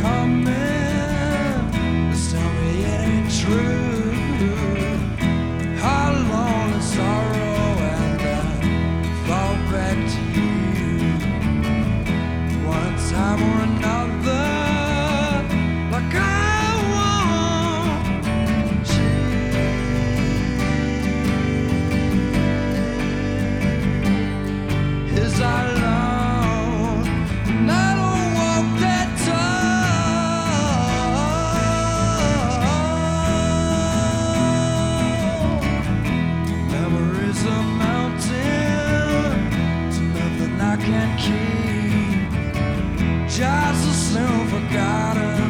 coming. Just tell me it ain't true. How long is sorrow and I fall back to you. One time or another, like I want you. Is I alone and I don't walk that tall. Memories are mountain to nothing I can't keep. Just a soon forgotten.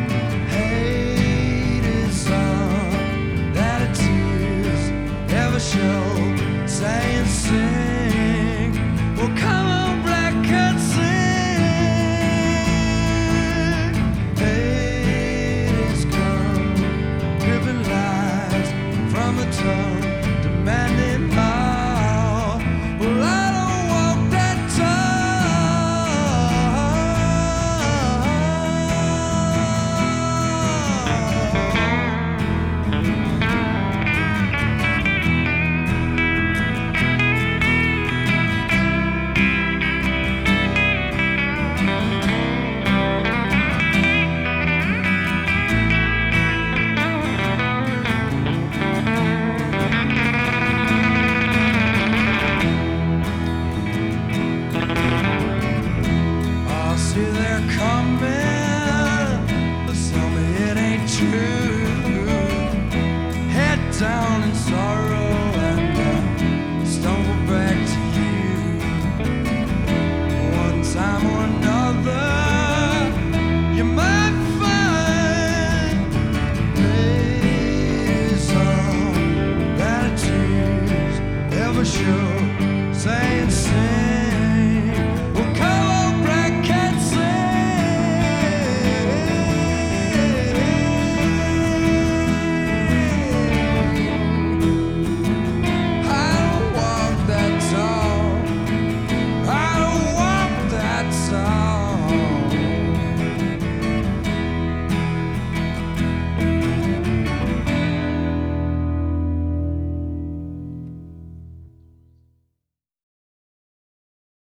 Hate is all that it is. Ever show, saying sing. Well, come on, black cat, sing. Hate is come, dripping lies from the tongue, demanding all. Well, I don't walk that see they're coming, but tell me it ain't true. Head down in sorrow and I stumble back to you. One time or another.